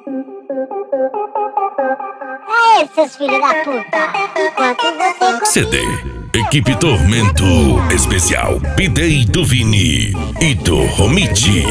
Aê, seus filhos da puta! Enquanto você CD Equipe Tormento Especial Bidei do Vini e do Romiti.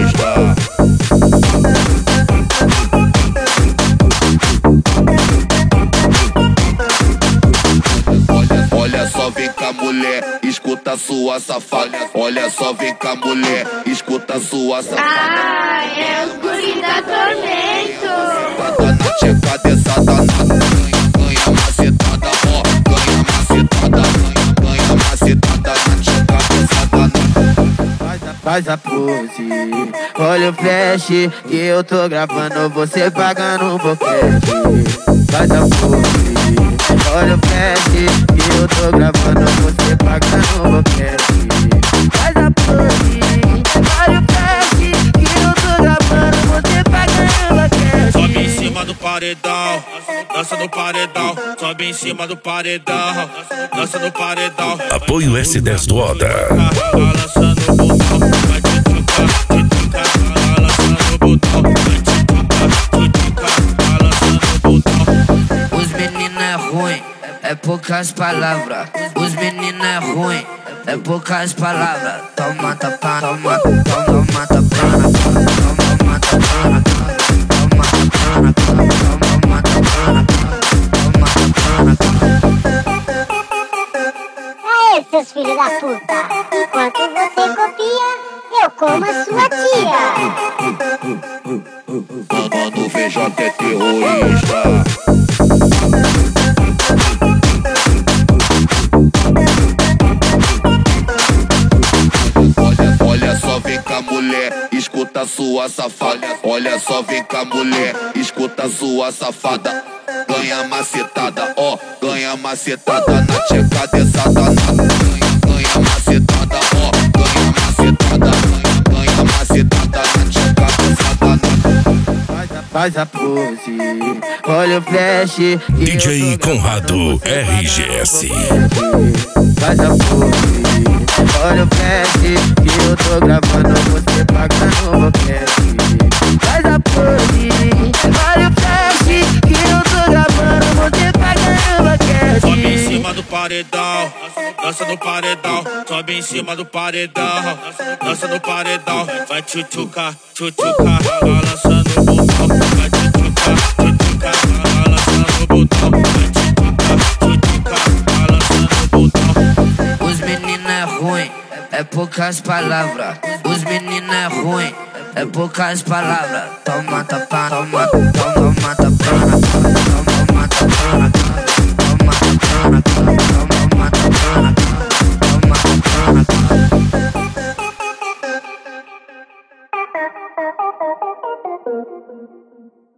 Olha só, vem cá, mulher, escuta sua safada. Olha só, vem cá, mulher, escuta sua safada. Ah, é os guri da Tormento. Tá na tcheca dessa danada, ganha macetada, ó, ganha macetada, ganha macetada na tcheca dessa danada. Faz a pose, olha o flash que eu tô gravando, você pagando um boquete. Faz a pose, olha o flash que eu tô gravando, você pagando um boquete. Faz a pose, olha o flash que eu tô gravando, você pagando um boquete. Sobe em cima do paredão, dança no paredão. Sobe em cima do paredão, dança no paredão. Apoio S10 do Oda. Balançando o botão, vai te tchucar, balançando o botão, vai te tchucar, balançando o botão. Os meninos é ruim, é poucas palavras. Os meninos é ruim, é poucas palavras. Toma tapa, toma, toma tapana, toma tapana, toma tapana, toma tapana, toma tapana. Aê, seus filhos da puta! Enquanto você copia, eu como a sua tia! Mano, VJ é terrorista. Olha só, vem cá, mulher, escuta sua safada. Olha só, vem cá, mulher, escuta sua safada. Ganha macetada, ó, ganha macetada na tcheca dessa danada. Ganha macetada, ó, ganha macetada, ganha macetada na tcheca dessa danada. Faz a pose, olha o flash que DJ Conrado RGS. Faz a pose, olha o flash que eu tô gravando, você pagando um boquete. Faz a pose, olha o flash que eu tô gravando, você pagando um boquete. Sobe em cima do paredão, dança no paredão. Sobe em cima do paredão, dança no paredão. Vai te tchucar, balançando o botão. Vai te tchucar, balançando o botão. Vai te tchucar, balançando o botão. Os meninos é ruim, é poucas palavras. Os meninos é ruim, é poucas palavras. Toma tapa, toma, toma tapana, toma tapana, toma tapana, toma tapana, toma tapana.